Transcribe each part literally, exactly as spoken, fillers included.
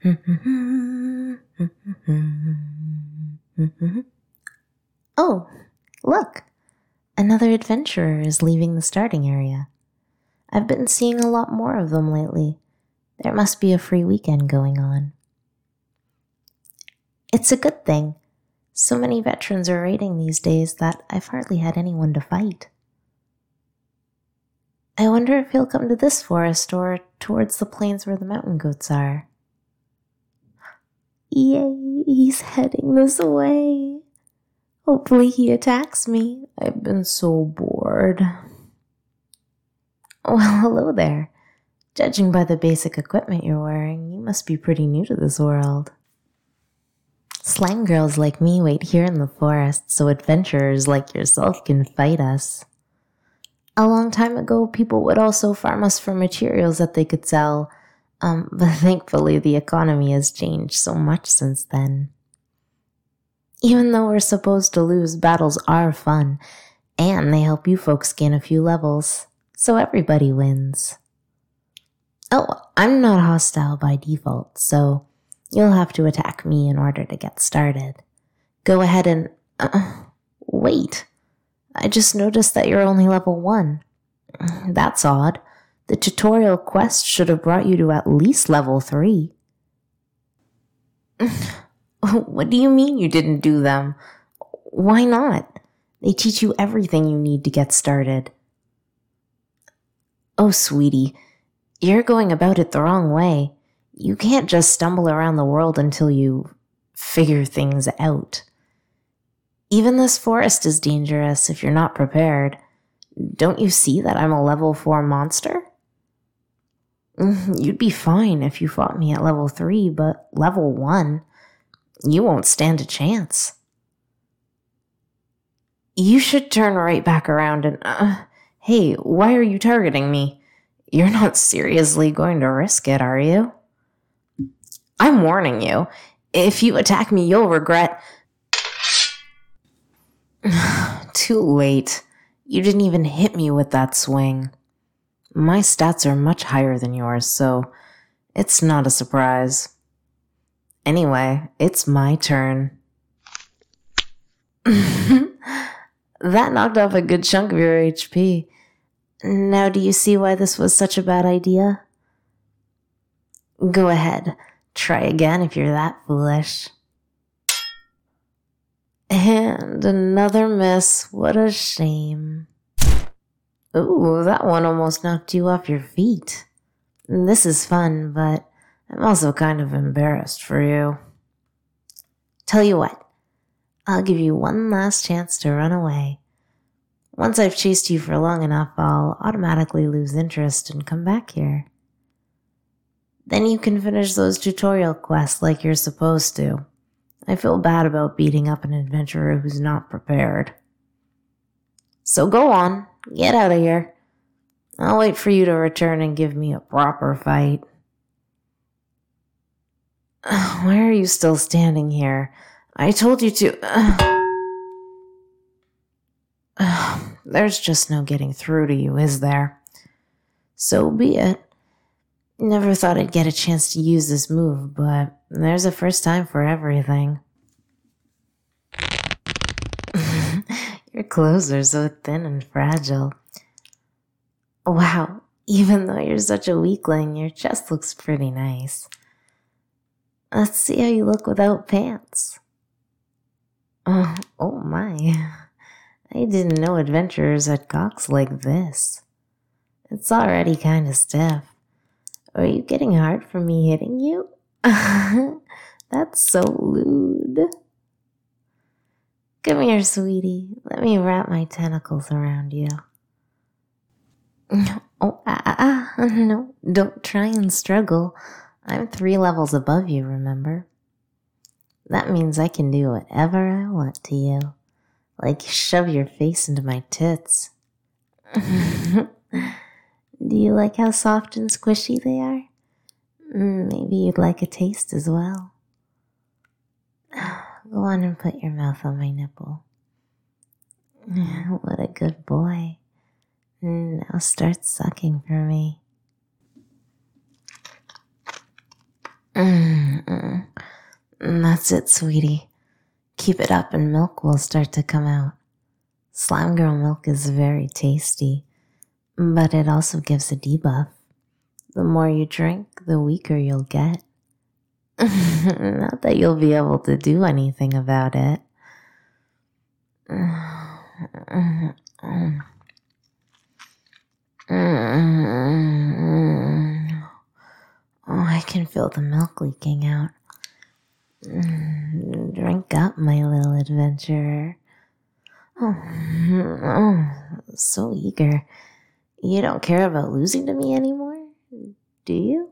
Oh, look! Another adventurer is leaving the starting area. I've been seeing a lot more of them lately. There must be a free weekend going on. It's a good thing. So many veterans are raiding these days that I've hardly had anyone to fight. I wonder if he'll come to this forest or towards the plains where the mountain goats are. Yay, he's heading this way. Hopefully he attacks me. I've been so bored. Well, hello there. Judging by the basic equipment you're wearing, you must be pretty new to this world. Slime girls like me wait here in the forest so adventurers like yourself can fight us. A long time ago, people would also farm us for materials that they could sell, um, but thankfully the economy has changed so much since then. Even though we're supposed to lose, battles are fun, and they help you folks gain a few levels, so everybody wins. Oh, I'm not hostile by default, so you'll have to attack me in order to get started. Go ahead and... Uh, wait. I just noticed that you're only level one. That's odd. The tutorial quest should have brought you to at least level three. What do you mean you didn't do them? Why not? They teach you everything you need to get started. Oh, sweetie, you're going about it the wrong way. You can't just stumble around the world until you figure things out. Even this forest is dangerous if you're not prepared. Don't you see that I'm a level four monster? You'd be fine if you fought me at level three, but level one, you won't stand a chance. You should turn right back around and... Uh, hey, why are you targeting me? You're not seriously going to risk it, are you? I'm warning you. If you attack me, you'll regret... Too late. You didn't even hit me with that swing. My stats are much higher than yours, so it's not a surprise. Anyway, it's my turn. That knocked off a good chunk of your H P. Now do you see why this was such a bad idea? Go ahead. Try again if you're that foolish. And another miss. What a shame. Ooh, that one almost knocked you off your feet. This is fun, but I'm also kind of embarrassed for you. Tell you what, I'll give you one last chance to run away. Once I've chased you for long enough, I'll automatically lose interest and come back here. Then you can finish those tutorial quests like you're supposed to. I feel bad about beating up an adventurer who's not prepared. So go on, get out of here. I'll wait for you to return and give me a proper fight. Why are you still standing here? I told you to... There's just no getting through to you, is there? So be it. Never thought I'd get a chance to use this move, but there's a first time for everything. Your clothes are so thin and fragile. Wow, even though you're such a weakling, your chest looks pretty nice. Let's see how you look without pants. Oh, oh my. I didn't know adventurers had cocks like this. It's already kind of stiff. Are you getting hard from me hitting you? That's so lewd. Come here, sweetie. Let me wrap my tentacles around you. Oh, ah, ah, ah. No, don't try and struggle. I'm three levels above you, remember? That means I can do whatever I want to you. Like shove your face into my tits. Do you like how soft and squishy they are? Maybe you'd like a taste as well. Go on and put your mouth on my nipple. What a good boy. Now start sucking for me. Mm-mm. That's it, sweetie. Keep it up and milk will start to come out. Slime Girl milk is very tasty, but it also gives a debuff. The more you drink, the weaker you'll get. Not that you'll be able to do anything about it. Oh, I can feel the milk leaking out. Drink up, my little adventurer. Oh, oh, so eager. You don't care about losing to me anymore, do you?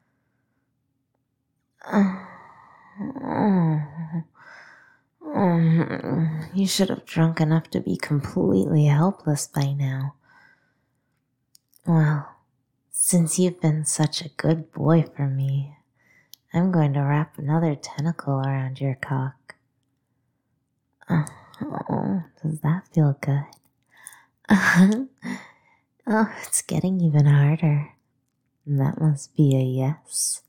Oh, oh, you should have drunk enough to be completely helpless by now. Well, since you've been such a good boy for me, I'm going to wrap another tentacle around your cock. Oh, oh, does that feel good? Oh, it's getting even harder. That must be a yes.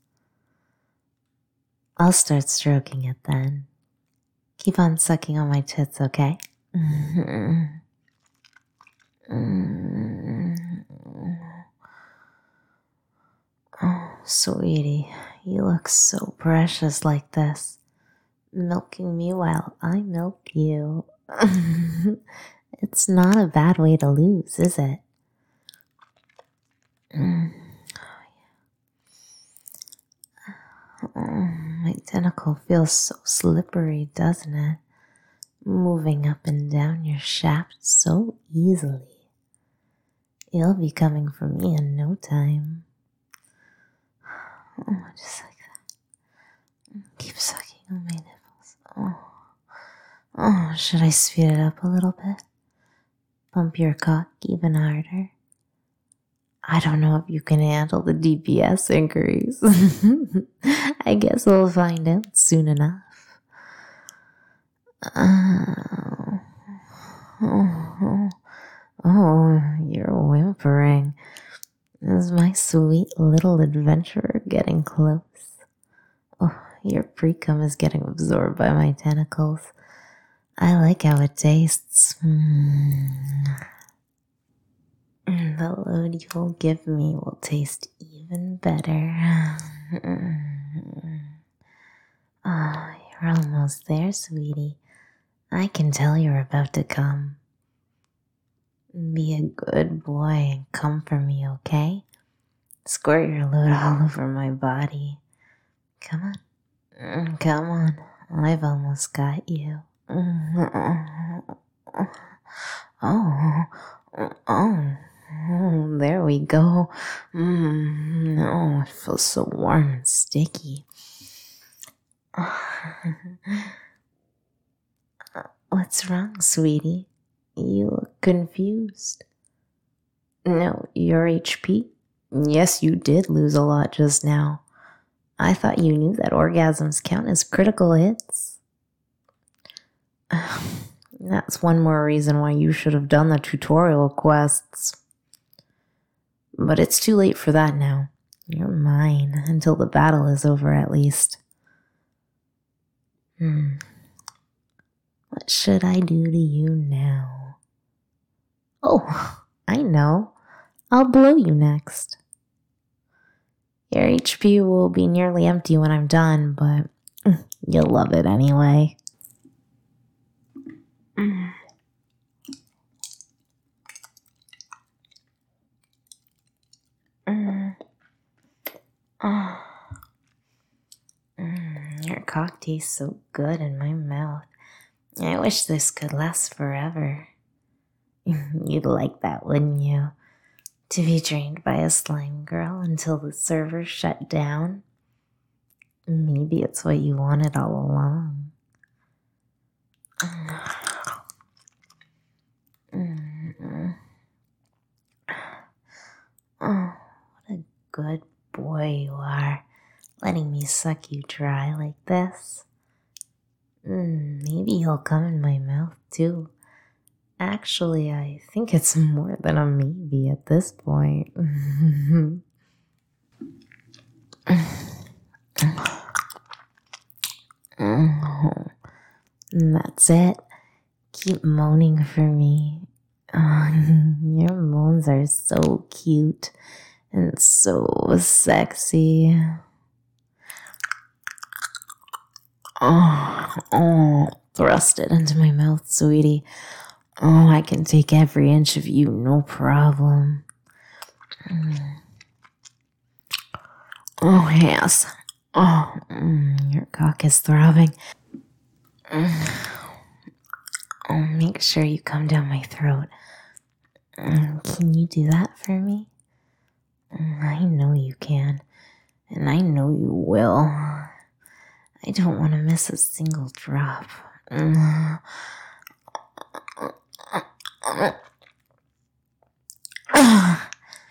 I'll start stroking it then. Keep on sucking on my tits, okay? Oh, sweetie, you look so precious like this. Milking me while I milk you. It's not a bad way to lose, is it? Mm. Oh, my tentacle feels so slippery, doesn't it? Moving up and down your shaft so easily. You'll be coming for me in no time. Oh, just like that. Keep sucking on my nipples. Oh. Oh, should I speed it up a little bit? Pump your cock even harder? I don't know if you can handle the D P S increase. I guess we'll find out soon enough. Oh, oh, oh, you're whimpering. Is my sweet little adventurer getting close? Oh, your pre-cum is getting absorbed by my tentacles. I like how it tastes. Mm. The load you'll give me will taste even better. Oh, you're almost there, sweetie. I can tell you're about to come. Be a good boy and come for me, okay? Squirt your load all over my body. Come on. Come on. I've almost got you. Oh. Oh. Oh. Oh, there we go. Mm, oh, it feels so warm and sticky. What's wrong, sweetie? You look confused. No, your H P? Yes, you did lose a lot just now. I thought you knew that orgasms count as critical hits. That's one more reason why you should have done the tutorial quests. But it's too late for that now. You're mine, until the battle is over at least. Hmm. What should I do to you now? Oh, I know. I'll blow you next. Your H P will be nearly empty when I'm done, but you'll love it anyway. Mm. Mm. Oh. Mm. Your cock tastes so good in my mouth. I wish this could last forever. You'd like that, wouldn't you? To be drained by a slime girl until the server shut down? Maybe it's what you wanted all along. Mm-hmm. Oh, what a good boy you are, letting me suck you dry like this. Mm, maybe you'll come in my mouth too. Actually, I think it's more than a maybe at this point. And that's it. Keep moaning for me. Oh, your moans are so cute and so sexy. Oh, oh, thrust it into my mouth, sweetie. Oh, I can take every inch of you, no problem. Mm. Oh, yes. Oh, mm, your cock is throbbing. Mm. Oh, make sure you come down my throat. Mm, can you do that for me? Mm, I know you can, and I know you will. I don't want to miss a single drop. Mm. Oh,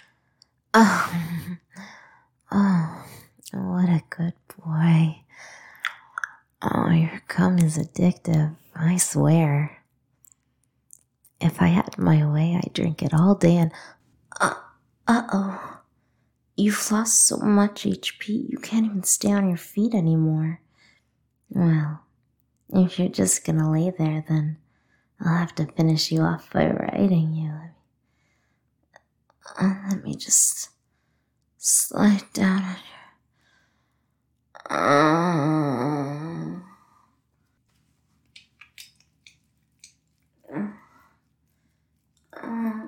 oh, what a good boy. Oh, your cum is addictive, I swear. If I had my way, I'd drink it all day and... Uh, uh-oh. You've lost so much H P, you can't even stay on your feet anymore. Well, if you're just gonna lay there, then I'll have to finish you off by riding you. Uh, let me just slide down on your... Uh, uh,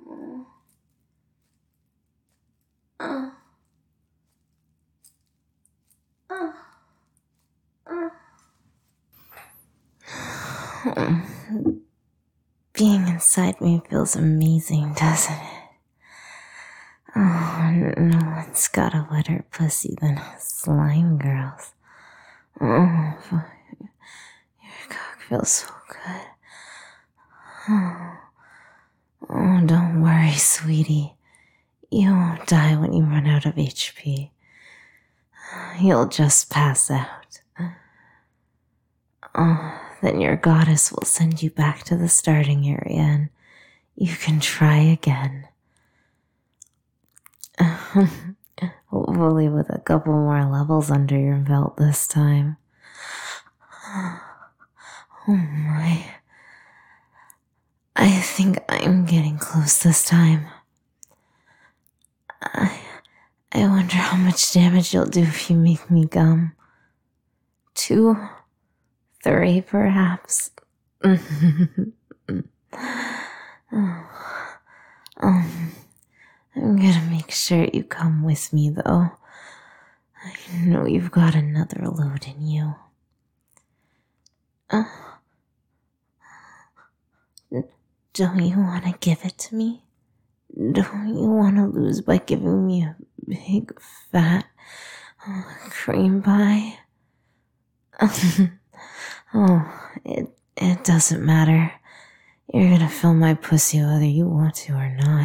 uh, uh, uh. Being inside me feels amazing, doesn't it? Oh, no one's got a wetter pussy than slime girls. Oh, your cock feels so good. Oh, oh, don't worry, sweetie. You won't die when you run out of H P. You'll just pass out. Oh, then your goddess will send you back to the starting area and you can try again. Hopefully with a couple more levels under your belt this time. Oh my. I think I'm getting close this time. I, I wonder how much damage you'll do if you make me gum. Two, three perhaps. um, I'm gonna make sure you come with me, though. I know you've got another load in you. Uh, don't you want to give it to me? Don't you want to lose by giving me a big, fat uh, cream pie? Oh, it, it doesn't matter. You're gonna fill my pussy whether you want to or not.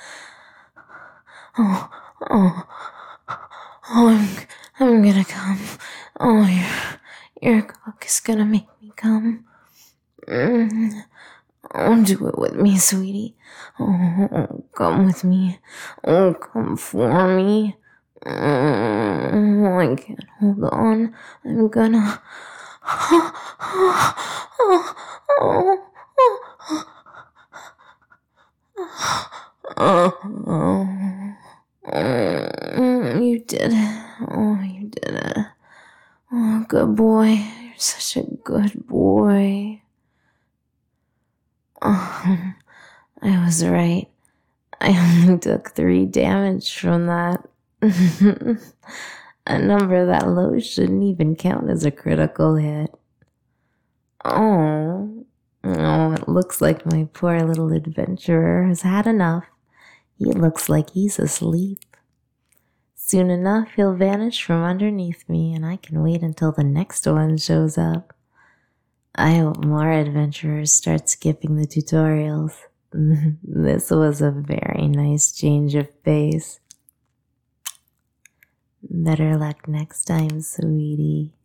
Oh, oh, oh, I'm, I'm gonna come. Oh, your, your cock is gonna make me come. Mm. Oh, do it with me, sweetie. Oh, come with me. Oh, come for me. Oh, I can't hold on. I'm gonna... Oh, oh, oh, oh, oh, oh, you did it. Oh, you did it. Oh, good boy. You're such a good boy. Oh, I was right. I only took three damage from that. A number that low shouldn't even count as a critical hit. Oh, oh, it looks like my poor little adventurer has had enough. He looks like he's asleep. Soon enough, he'll vanish from underneath me, and I can wait until the next one shows up. I hope more adventurers start skipping the tutorials. This was a very nice change of pace. Better luck next time, sweetie.